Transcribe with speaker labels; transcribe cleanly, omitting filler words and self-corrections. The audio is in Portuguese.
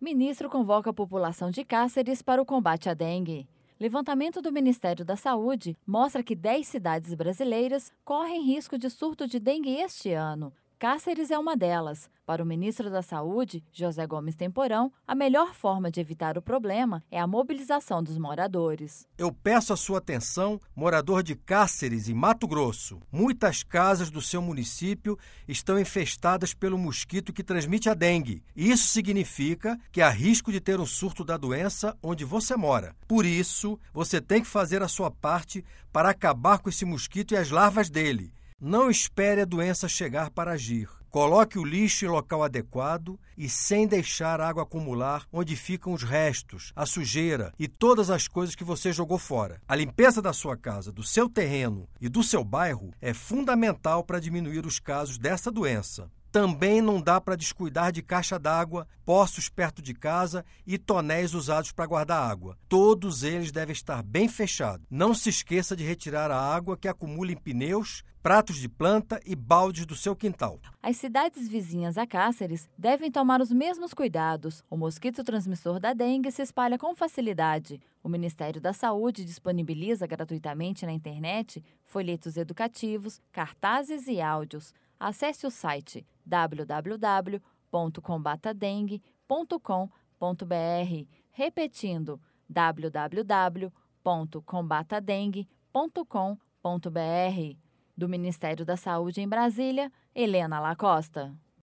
Speaker 1: Ministro convoca a população de Cáceres para o combate à dengue. Levantamento do Ministério da Saúde mostra que 10 cidades brasileiras correm risco de surto de dengue este ano. Cáceres é uma delas. Para o ministro da Saúde, José Gomes Temporão, a melhor forma de evitar o problema é a mobilização dos moradores.
Speaker 2: Eu peço a sua atenção, morador de Cáceres, em Mato Grosso. Muitas casas do seu município estão infestadas pelo mosquito que transmite a dengue. Isso significa que há risco de ter um surto da doença onde você mora. Por isso, você tem que fazer a sua parte para acabar com esse mosquito e as larvas dele. Não espere a doença chegar para agir. Coloque o lixo em local adequado e sem deixar a água acumular onde ficam os restos, a sujeira e todas as coisas que você jogou fora. A limpeza da sua casa, do seu terreno e do seu bairro é fundamental para diminuir os casos dessa doença. Também não dá para descuidar de caixa d'água, poços perto de casa e tonéis usados para guardar água. Todos eles devem estar bem fechados. Não se esqueça de retirar a água que acumula em pneus, pratos de planta e baldes do seu quintal.
Speaker 1: As cidades vizinhas a Cáceres devem tomar os mesmos cuidados. O mosquito transmissor da dengue se espalha com facilidade. O Ministério da Saúde disponibiliza gratuitamente na internet folhetos educativos, cartazes e áudios. Acesse o site www.combatadengue.com.br, repetindo www.combatadengue.com.br. Do Ministério da Saúde em Brasília, Helena Lacosta.